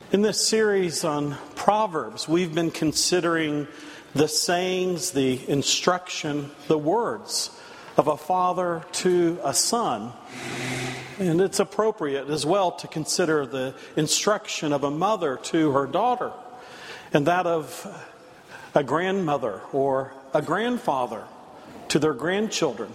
In this series on Proverbs, we've been considering the sayings, the instruction, the words of a father to a son. And it's appropriate as well to consider the instruction of a mother to her daughter, and that of a grandmother or a grandfather to their grandchildren.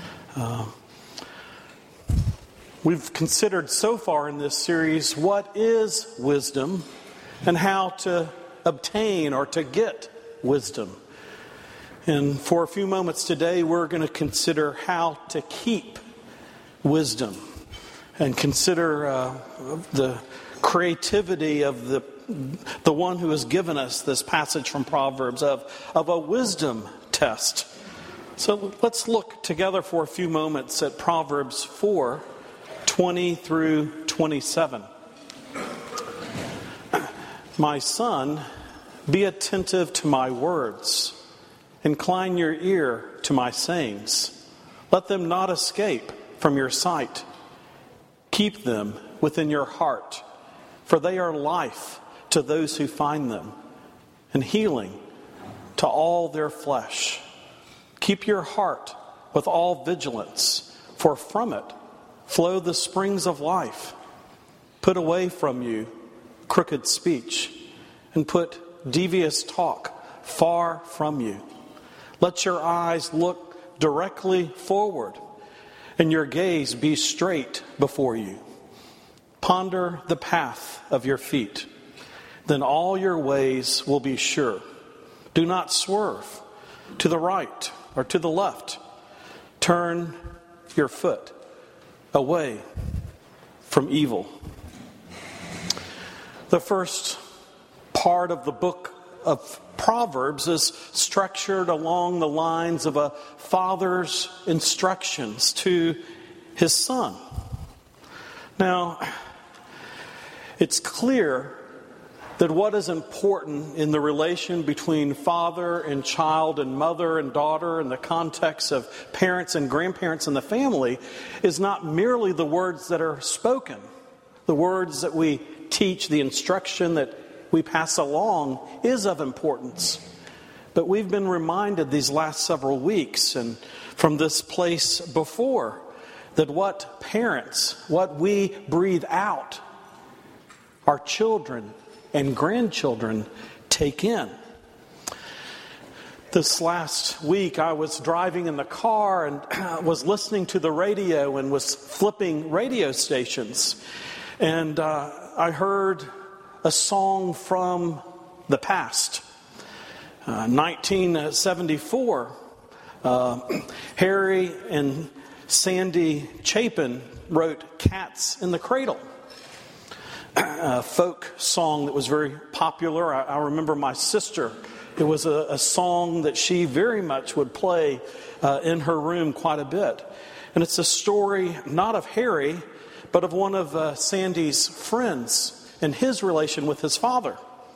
We've considered so far in this series what is wisdom and how to obtain or to get wisdom. And for a few moments today, we're going to consider how to keep wisdom and consider the creativity of the one who has given us this passage from Proverbs of a wisdom test. So let's look together for a few moments at Proverbs 4:20 through 27. My son, be attentive to my words. Incline your ear to my sayings. Let them not escape from your sight. Keep them within your heart, for they are life to those who find them, and healing to all their flesh. Keep your heart with all vigilance, for from it flow the springs of life. Put away from you crooked speech, and put devious talk far from you. Let your eyes look directly forward, and your gaze be straight before you. Ponder the path of your feet, then all your ways will be sure. Do not swerve to the right or to the left. Turn your foot away from evil. The first part of the book of Proverbs is structured along the lines of a father's instructions to his son. Now, it's clear that what is important in the relation between father and child and mother and daughter in the context of parents and grandparents in the family is not merely the words that are spoken, the words that we teach, the instruction that we pass along is of importance. But we've been reminded these last several weeks and from this place before that what parents, what we breathe out, our children and grandchildren take in. This last week I was driving in the car and was listening to the radio and was flipping radio stations. And I heard a song from the past. 1974, Harry and Sandy Chapin wrote Cats in the Cradle, a folk song that was very popular. I remember my sister, it was a song that she very much would play in her room quite a bit. And it's a story not of Harry, but of one of Sandy's friends and his relation with his father.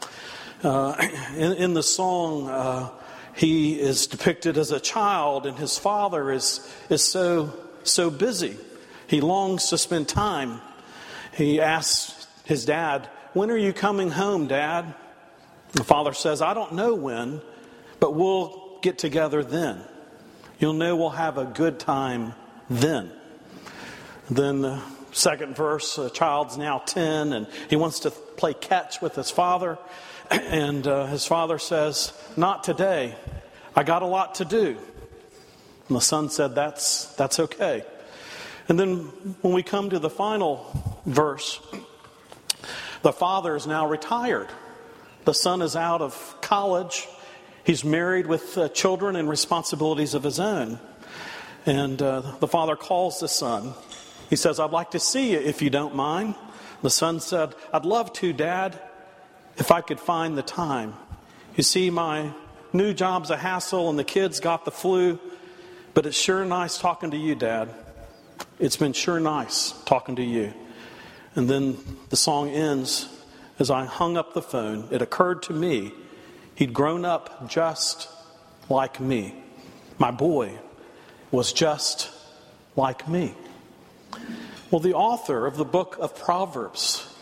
In the song, he is depicted as a child, and his father is so busy. He longs to spend time. He asks his dad, "When are you coming home, Dad?" The father says, "I don't know when, but we'll get together then. You'll know we'll have a good time then." Then the second verse, a child's now 10 and he wants to play catch with his father. And his father says, "Not today. I got a lot to do." And the son said, that's okay. And then when we come to the final verse, the father is now retired. The son is out of college. He's married with children and responsibilities of his own. And the father calls the son. He says, "I'd like to see you if you don't mind." The son said, "I'd love to, Dad, if I could find the time. You see, my new job's a hassle and the kids got the flu, but it's sure nice talking to you, Dad. It's been sure nice talking to you." And then the song ends, "As I hung up the phone, it occurred to me he'd grown up just like me. My boy was just like me." Well, the author of the book of Proverbs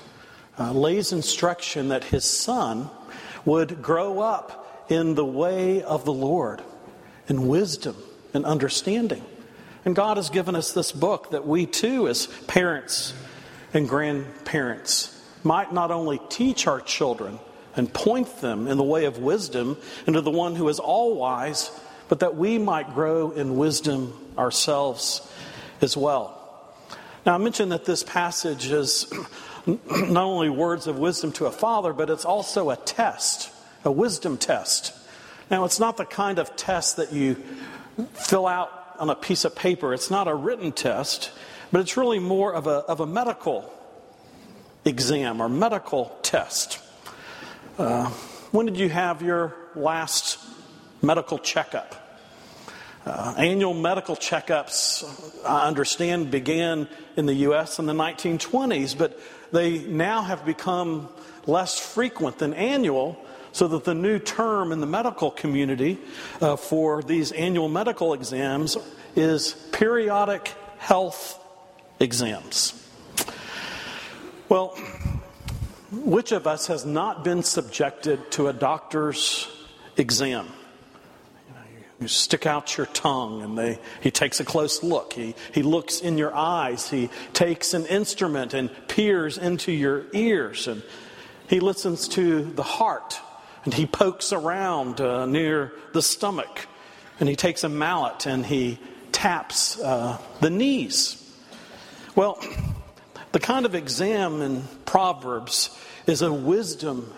lays instruction that his son would grow up in the way of the Lord, in wisdom and understanding. And God has given us this book that we too, as parents and grandparents, might not only teach our children and point them in the way of wisdom and to the one who is all wise, but that we might grow in wisdom ourselves as well. Now, I mentioned that this passage is not only words of wisdom to a father, but it's also a test, a wisdom test. Now, it's not the kind of test that you fill out on a piece of paper. It's not a written test, but it's really more of a medical exam or medical test. When did you have your last medical checkup? Annual medical checkups, I understand, began in the U.S. in the 1920s, but they now have become less frequent than annual, so that the new term in the medical community for these annual medical exams is periodic health exams. Well, which of us has not been subjected to a doctor's exam? You stick out your tongue and he takes a close look. He looks in your eyes. He takes an instrument and peers into your ears. And he listens to the heart. And he pokes around near the stomach. And he takes a mallet and he taps the knees. Well, the kind of exam in Proverbs is a wisdom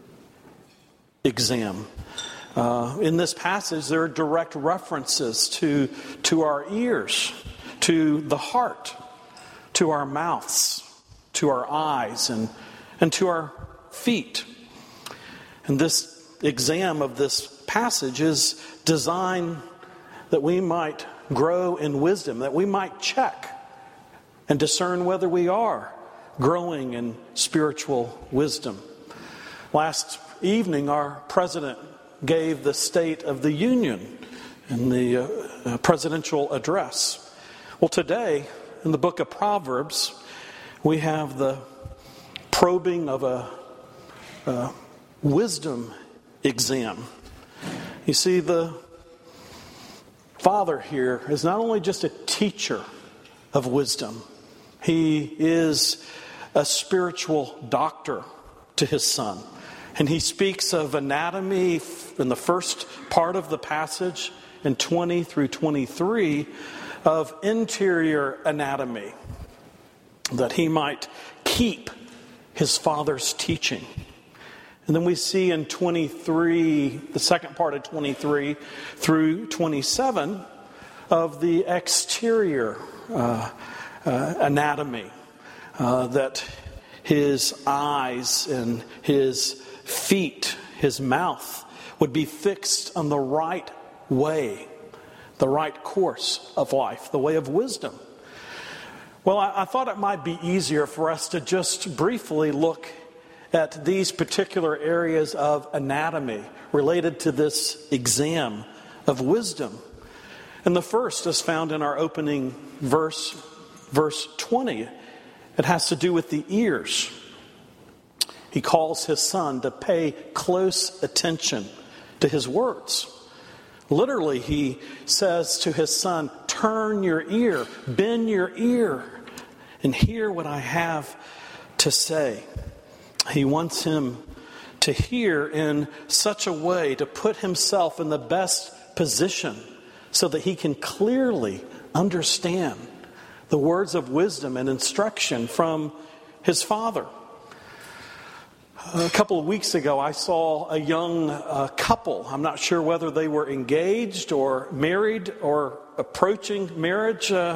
exam. In this passage, there are direct references to our ears, to the heart, to our mouths, to our eyes, and to our feet. And this exam of this passage is designed that we might grow in wisdom, that we might check and discern whether we are growing in spiritual wisdom. Last evening, our president gave the State of the Union in the presidential address. Well, today, in the book of Proverbs, we have the probing of a wisdom exam. You see, the father here is not only just a teacher of wisdom, he is a spiritual doctor to his son. And he speaks of anatomy in the first part of the passage, in 20 through 23, of interior anatomy, that he might keep his father's teaching. And then we see in 23, the second part of 23 through 27, of the exterior anatomy, that his eyes and his feet, his mouth, would be fixed on the right way, the right course of life, the way of wisdom. Well, I thought it might be easier for us to just briefly look at these particular areas of anatomy related to this exam of wisdom. And the first is found in our opening verse 20. It has to do with the ears. He calls his son to pay close attention to his words. Literally, he says to his son, turn your ear, bend your ear, and hear what I have to say. He wants him to hear in such a way to put himself in the best position so that he can clearly understand the words of wisdom and instruction from his father. A couple of weeks ago, I saw a young couple. I'm not sure whether they were engaged or married or approaching marriage. The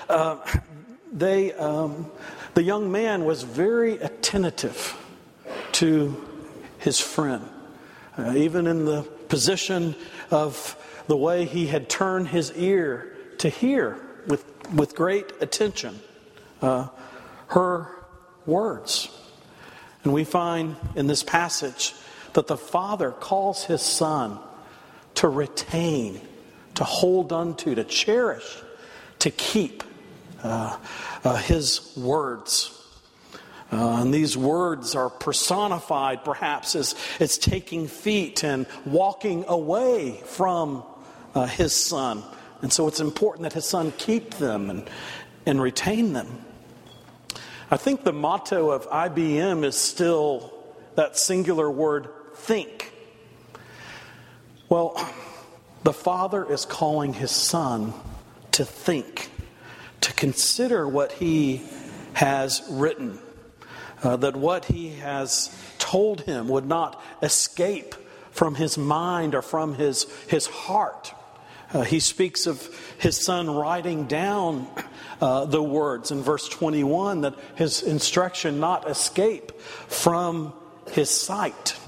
young man was very attentive to his friend, even in the position of the way he had turned his ear to hear with great attention her words. And we find in this passage that the father calls his son to retain, to hold unto, to cherish, to keep his words. And these words are personified perhaps as taking feet and walking away from his son. And so it's important that his son keep them and retain them. I think the motto of IBM is still that singular word, think. Well, the Father is calling his Son to think, to consider what he has written, that what he has told him would not escape from his mind or from his heart. He speaks of his Son writing down the words in verse 21, that his instruction not escape from his sight.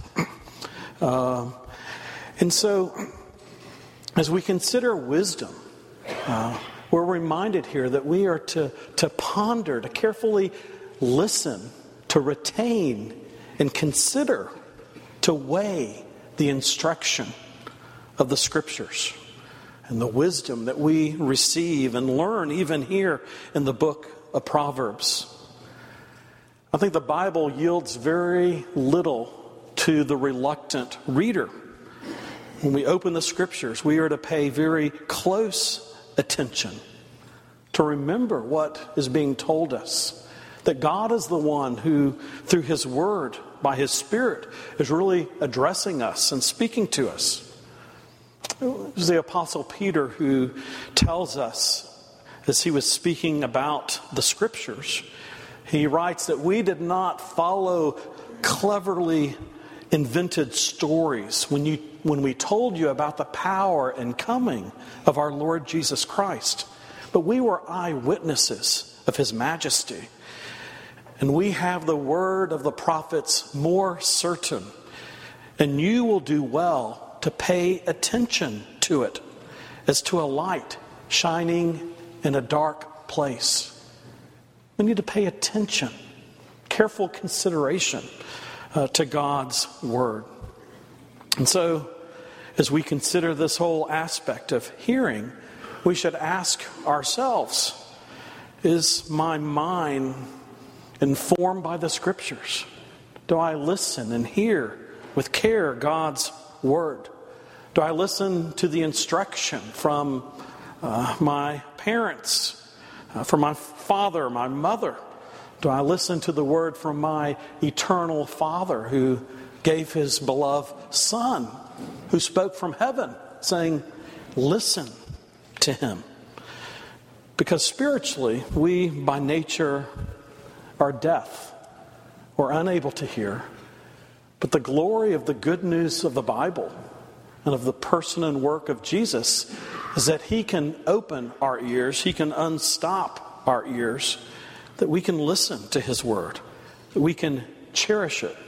And so, as we consider wisdom, we're reminded here that we are to ponder, to carefully listen, to retain, and consider, to weigh the instruction of the Scriptures and the wisdom that we receive and learn even here in the book of Proverbs. I think the Bible yields very little to the reluctant reader. When we open the Scriptures, we are to pay very close attention, to remember what is being told us, that God is the one who, through His Word, by His Spirit, is really addressing us and speaking to us. It was the Apostle Peter who tells us, as he was speaking about the Scriptures, he writes that we did not follow cleverly invented stories when we told you about the power and coming of our Lord Jesus Christ, but we were eyewitnesses of His majesty. And we have the word of the prophets more certain, and you will do well to pay attention to it as to a light shining in a dark place. We need to pay attention, careful consideration to God's Word. And so, as we consider this whole aspect of hearing, we should ask ourselves, is my mind informed by the Scriptures? Do I listen and hear with care God's Word? Do I listen to the instruction from my parents, from my father, my mother? Do I listen to the word from my eternal Father who gave His beloved Son, who spoke from heaven, saying, listen to Him? Because spiritually, we by nature are deaf or unable to hear. But the glory of the good news of the Bible and of the person and work of Jesus is that He can open our ears, He can unstop our ears, that we can listen to His Word, that we can cherish it.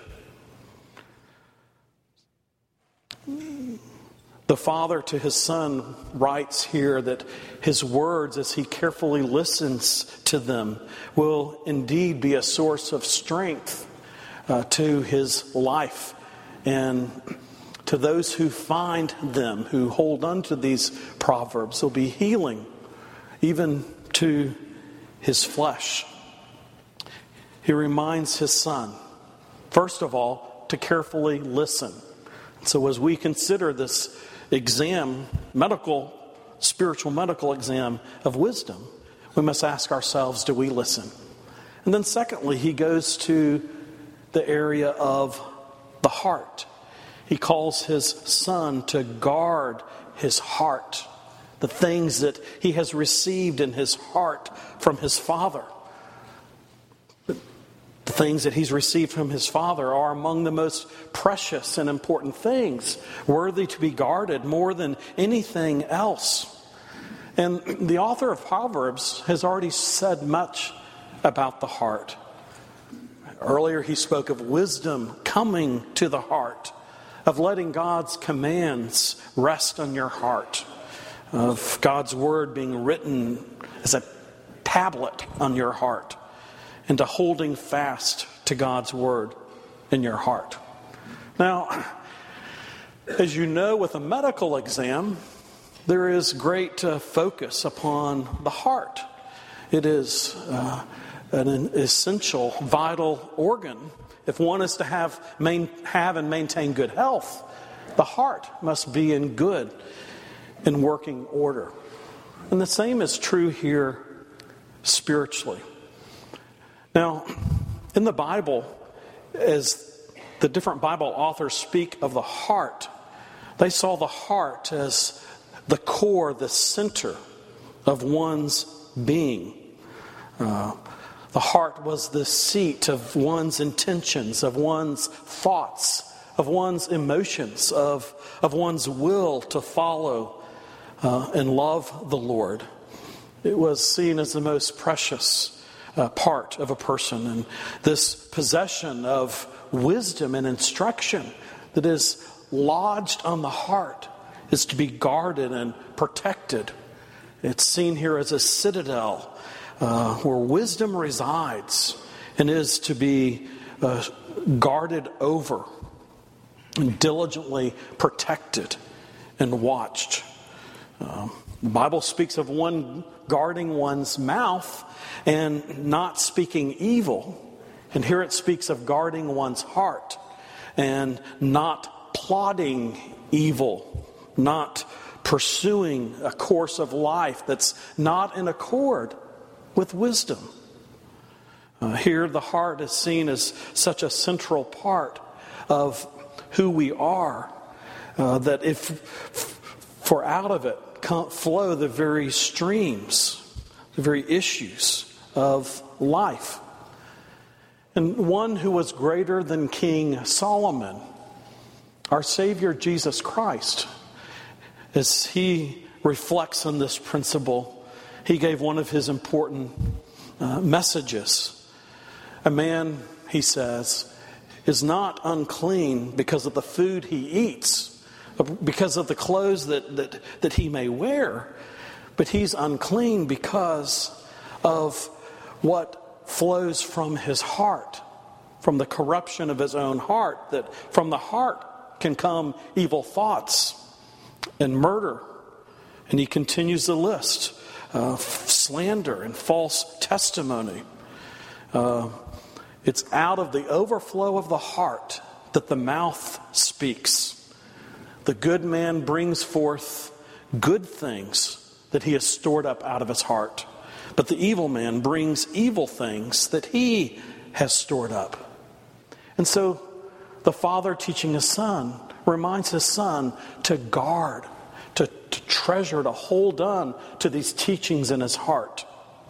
The Father to His Son writes here that His words, as He carefully listens to them, will indeed be a source of strength to his life, and to those who find them, who hold on to these proverbs, will be healing even to his flesh. He reminds his Son, first of all, to carefully listen. So as we consider this exam, spiritual medical exam of wisdom, we must ask ourselves, do we listen? And then secondly, he goes to the area of the heart. He calls his Son to guard his heart, the things that he has received in his heart from his Father. The things that he's received from his Father are among the most precious and important things, worthy to be guarded more than anything else. And the author of Proverbs has already said much about the heart. Earlier he spoke of wisdom coming to the heart, of letting God's commands rest on your heart, of God's Word being written as a tablet on your heart, and to holding fast to God's Word in your heart. Now, as you know, with a medical exam, there is great focus upon the heart. It is an essential, vital organ. If one is to have and maintain good health, the heart must be in good and working order. And the same is true here spiritually. Now, in the Bible, as the different Bible authors speak of the heart, they saw the heart as the core, the center of one's being. The heart was the seat of one's intentions, of one's thoughts, of one's emotions, of one's will to follow and love the Lord. It was seen as the most precious part of a person. And this possession of wisdom and instruction that is lodged on the heart is to be guarded and protected. It's seen here as a citadel where wisdom resides and is to be guarded over and diligently protected and watched. The Bible speaks of one guarding one's mouth and not speaking evil. And here it speaks of guarding one's heart and not plotting evil, not pursuing a course of life that's not in accord with wisdom. Here the heart is seen as such a central part of who we are, that for out of it flow the very streams, the very issues of life. And one who was greater than King Solomon, our Savior Jesus Christ, as he reflects on this principle, he gave one of his important messages. A man, he says, is not unclean because of the food he eats, because of the clothes that he may wear, but he's unclean because of what flows from his heart, from the corruption of his own heart, that from the heart can come evil thoughts and murder. And he continues the list. Slander and false testimony. It's out of the overflow of the heart that the mouth speaks. The good man brings forth good things that he has stored up out of his heart, but the evil man brings evil things that he has stored up. And so the father, teaching his son, reminds his son to guard, to treasure, to hold on to these teachings in his heart.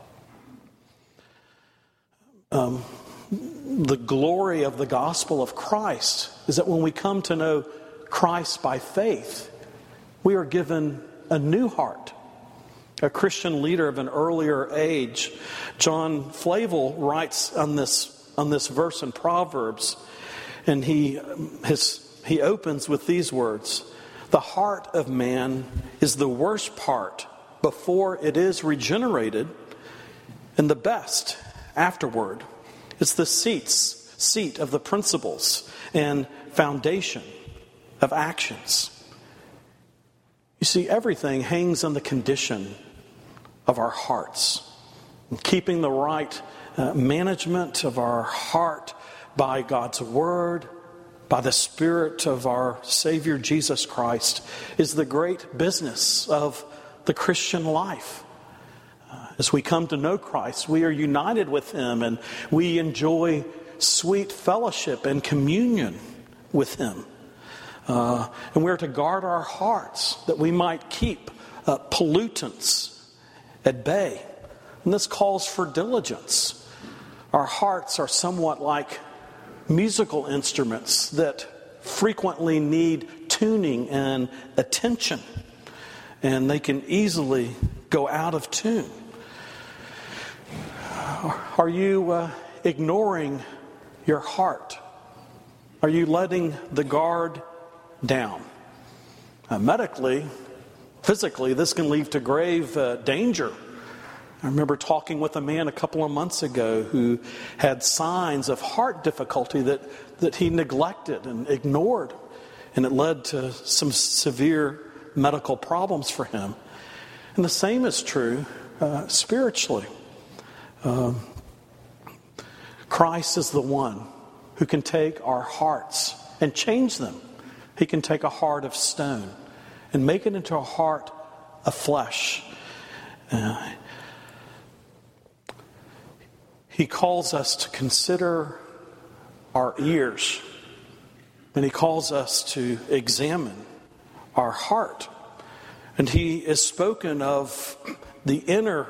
The glory of the gospel of Christ is that when we come to know Christ by faith, we are given a new heart. A Christian leader of an earlier age, John Flavel, writes on this verse in Proverbs, and he opens with these words: "The heart of man is the worst part before it is regenerated, and the best afterward. It's the seat of the principles and foundation of actions." You see, everything hangs on the condition of our hearts. And keeping the right management of our heart by God's Word, by the Spirit of our Savior Jesus Christ, is the great business of the Christian life. As we come to know Christ, we are united with Him and we enjoy sweet fellowship and communion with Him. And we're to guard our hearts that we might keep pollutants at bay. And this calls for diligence. Our hearts are somewhat like musical instruments that frequently need tuning and attention, and they can easily go out of tune. Are you ignoring your heart? Are you letting the guard down? Medically, physically, this can lead to grave danger. I remember talking with a man a couple of months ago who had signs of heart difficulty that he neglected and ignored, and it led to some severe medical problems for him. And the same is true spiritually. Christ is the one who can take our hearts and change them. He can take a heart of stone and make it into a heart of flesh. He calls us to consider our ears, and he calls us to examine our heart. And he is spoken of the inner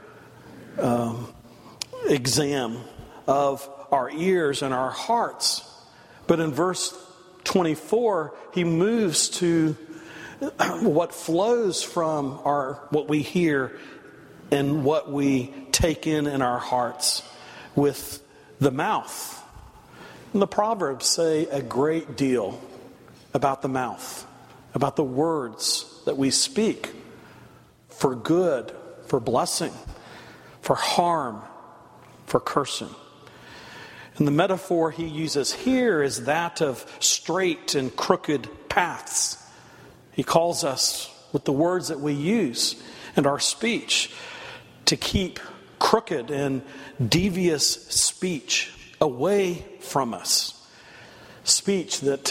exam of our ears and our hearts. But in verse 24, he moves to what flows from what we hear and what we take in our hearts with the mouth. And the Proverbs say a great deal about the mouth, about the words that we speak for good, for blessing, for harm, for cursing. And the metaphor he uses here is that of straight and crooked paths. He calls us, with the words that we use and our speech, to keep crooked and devious speech away from us. Speech that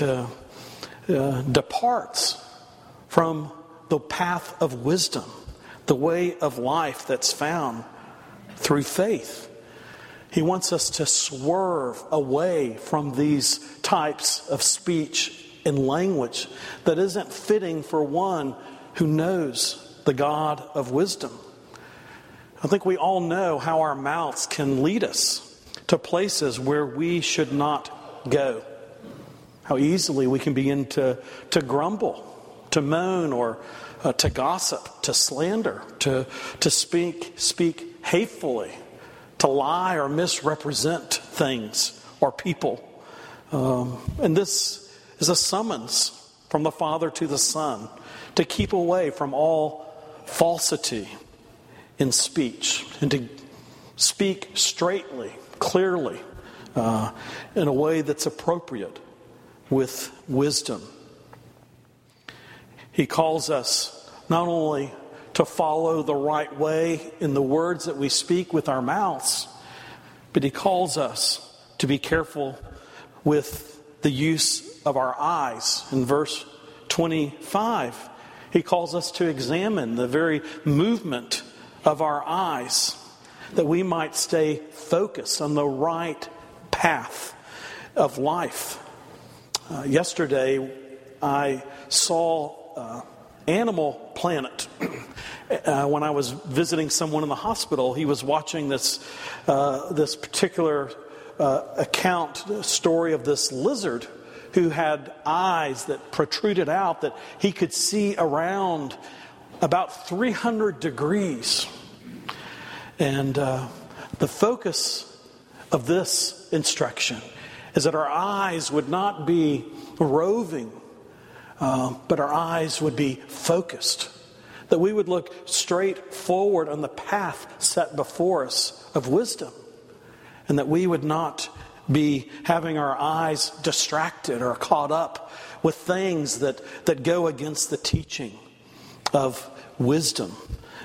departs from the path of wisdom, the way of life that's found through faith. He wants us to swerve away from these types of speech and language that isn't fitting for one who knows the God of wisdom. I think we all know how our mouths can lead us to places where we should not go. How easily we can begin to grumble, to moan, or to gossip, to slander, to speak hatefully, to lie or misrepresent things or people. And this is a summons from the Father to the Son to keep away from all falsity in speech and to speak straightly, clearly, in a way that's appropriate with wisdom. He calls us not only to follow the right way in the words that we speak with our mouths, but he calls us to be careful with the use of our eyes. In verse 25, he calls us to examine the very movement of our eyes, that we might stay focused on the right path of life. Yesterday, I saw Animal Planet. When I was visiting someone in the hospital, he was watching this particular story of this lizard who had eyes that protruded out, that he could see around about 300 degrees. And the focus of this instruction is that our eyes would not be roving, but our eyes would be focused. That we would look straight forward on the path set before us of wisdom. And that we would not be having our eyes distracted or caught up with things that go against the teaching of wisdom.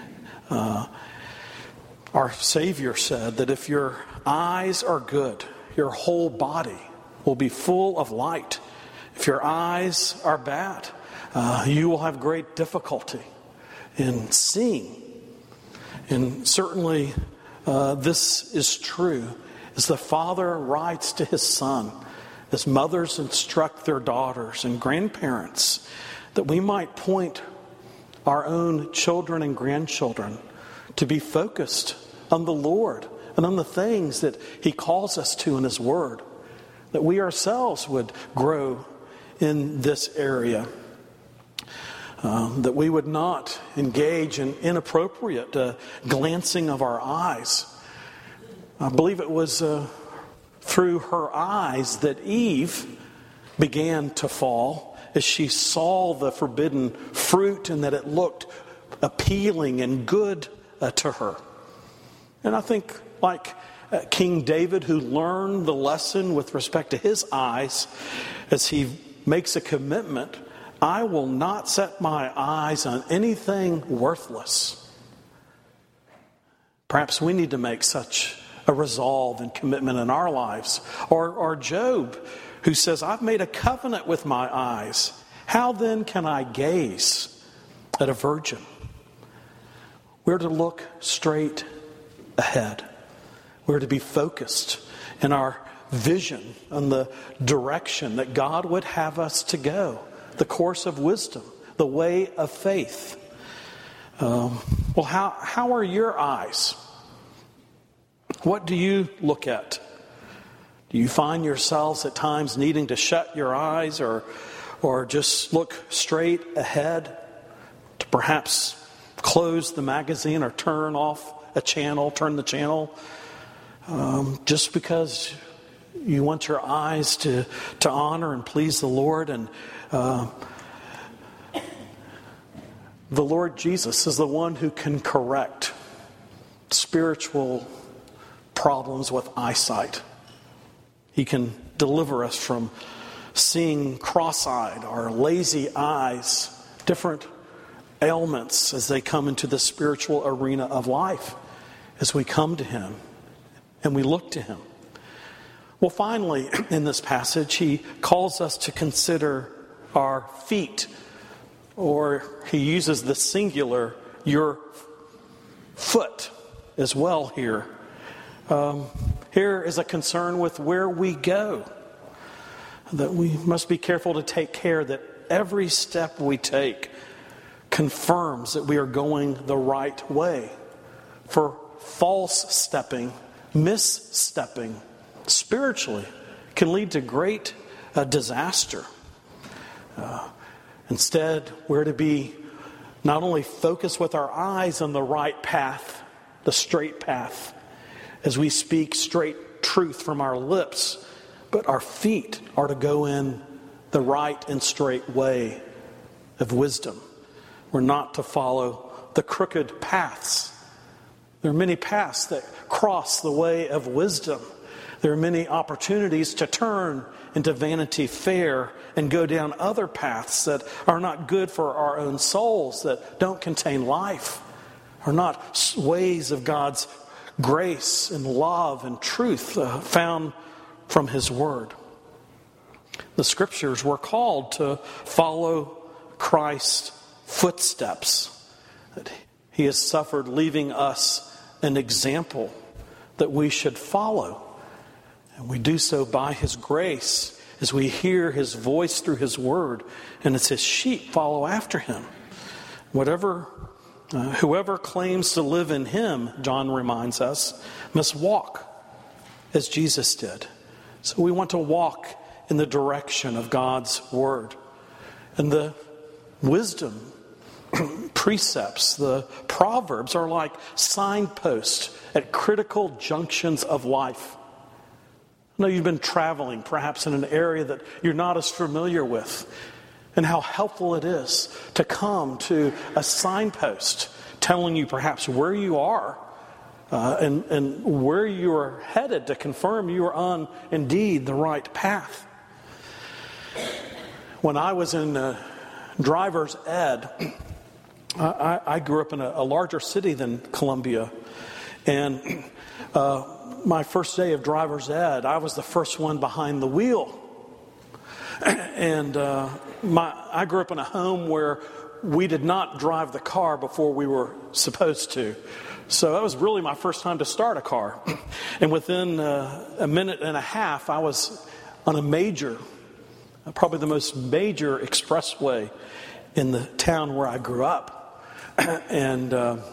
Our Savior said that if your eyes are good, your whole body will be full of light. If your eyes are bad, you will have great difficulty in seeing. And certainly this is true as the Father writes to his Son, as mothers instruct their daughters and grandparents, that we might point our own children and grandchildren to be focused on the Lord and on the things that he calls us to in his word, that we ourselves would grow in this area, that we would not engage in inappropriate glancing of our eyes. I believe it was through her eyes that Eve began to fall as she saw the forbidden fruit and that it looked appealing and good to her. And I think like King David, who learned the lesson with respect to his eyes, as he makes a commitment, I will not set my eyes on anything worthless. Perhaps we need to make such a resolve and commitment in our lives. Or Job, who says, I've made a covenant with my eyes. How then can I gaze at a virgin? We're to look straight ahead. We're to be focused in our vision on the direction that God would have us to go, the course of wisdom, the way of faith. How are your eyes? What do you look at? Do you find yourselves at times needing to shut your eyes or just look straight ahead, to perhaps close the magazine or turn the channel, just because you want your eyes to honor and please the Lord? And the Lord Jesus is the one who can correct spiritual problems with eyesight. He can deliver us from seeing cross-eyed or lazy eyes, different ailments as they come into the spiritual arena of life, as we come to Him and we look to Him. Well, finally, in this passage, he calls us to consider our feet, or he uses the singular, your foot, as well here. Here is a concern with where we go, that we must be careful to take care that every step we take confirms that we are going the right way. For false stepping, misstepping, spiritually, can lead to great disaster. Instead, we're to be not only focused with our eyes on the right path, the straight path, as we speak straight truth from our lips, but our feet are to go in the right and straight way of wisdom. We're not to follow the crooked paths. There are many paths that cross the way of wisdom. There are many opportunities to turn into Vanity Fair and go down other paths that are not good for our own souls, that don't contain life, are not ways of God's grace and love and truth found from His Word. The Scriptures were called to follow Christ's footsteps. That He has suffered, leaving us an example that we should follow. And we do so by His grace as we hear His voice through His Word, and as His sheep follow after Him. Whoever claims to live in Him, John reminds us, must walk as Jesus did. So we want to walk in the direction of God's Word. And the wisdom precepts, the Proverbs, are like signposts at critical junctions of life. I know you've been traveling perhaps in an area that you're not as familiar with, and how helpful it is to come to a signpost telling you perhaps where you are and where you are headed, to confirm you are on indeed the right path. When I was in driver's ed, I grew up in a larger city than Columbia, and my first day of driver's ed, I was the first one behind the wheel. And I grew up in a home where we did not drive the car before we were supposed to. So that was really my first time to start a car. And within a minute and a half, I was on a major, probably the most major expressway in the town where I grew up. And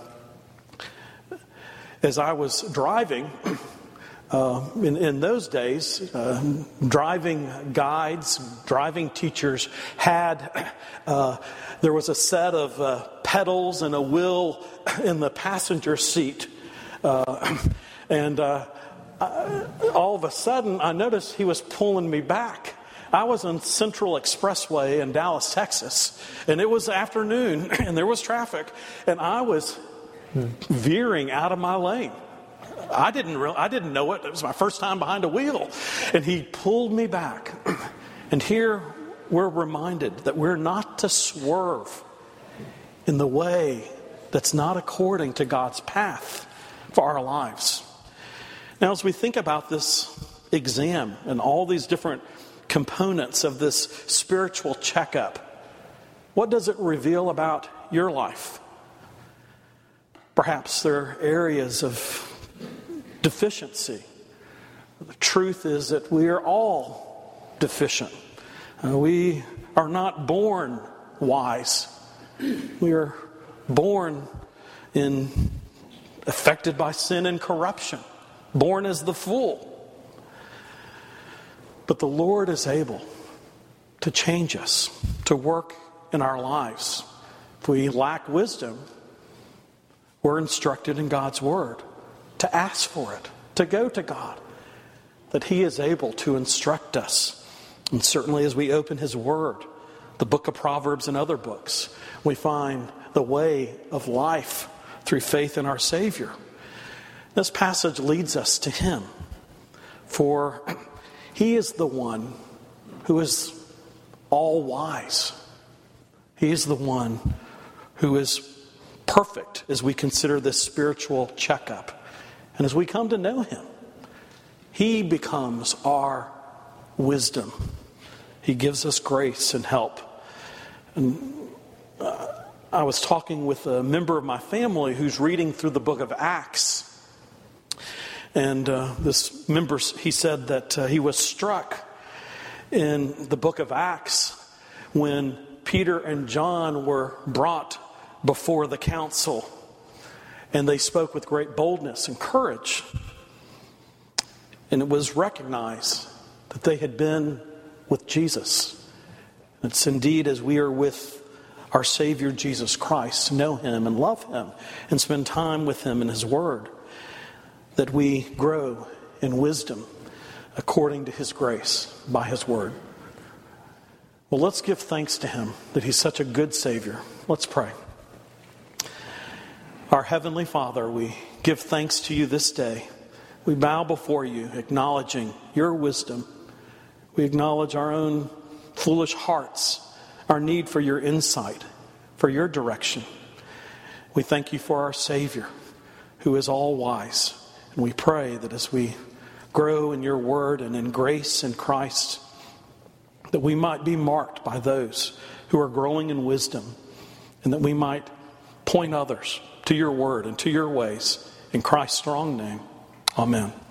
as I was driving, in those days, driving guides, driving teachers had, there was a set of pedals and a wheel in the passenger seat. And all of a sudden, I noticed he was pulling me back. I was on Central Expressway in Dallas, Texas, and it was afternoon, and there was traffic, and I was veering out of my lane. I didn't know it. It was my first time behind a wheel. And he pulled me back. And here we're reminded that we're not to swerve in the way that's not according to God's path for our lives. Now, as we think about this exam and all these different components of this spiritual checkup, what does it reveal about your life? Perhaps there are areas of deficiency. The truth is that we are all deficient. We are not born wise. We are born affected by sin and corruption, born as the fool. But the Lord is able to change us, to work in our lives. If we lack wisdom, we're instructed in God's Word to ask for it, to go to God, that He is able to instruct us. And certainly as we open His Word, the book of Proverbs and other books, we find the way of life through faith in our Savior. This passage leads us to Him, for He is the one who is all wise. He is the one who is perfect as we consider this spiritual checkup. And as we come to know Him, He becomes our wisdom. He gives us grace and help. And I was talking with a member of my family who's reading through the book of Acts. And this member, he said that he was struck in the book of Acts when Peter and John were brought before the council. And they spoke with great boldness and courage. And it was recognized that they had been with Jesus. It's indeed as we are with our Savior Jesus Christ, know Him and love Him and spend time with Him in His Word, that we grow in wisdom according to His grace by His Word. Well, let's give thanks to Him that He's such a good Savior. Let's pray. Our Heavenly Father, we give thanks to You this day. We bow before You, acknowledging Your wisdom. We acknowledge our own foolish hearts, our need for Your insight, for Your direction. We thank You for our Savior, who is all wise. And we pray that as we grow in Your Word and in grace in Christ, that we might be marked by those who are growing in wisdom, and that we might point others to Your Word and to Your ways. In Christ's strong name, amen.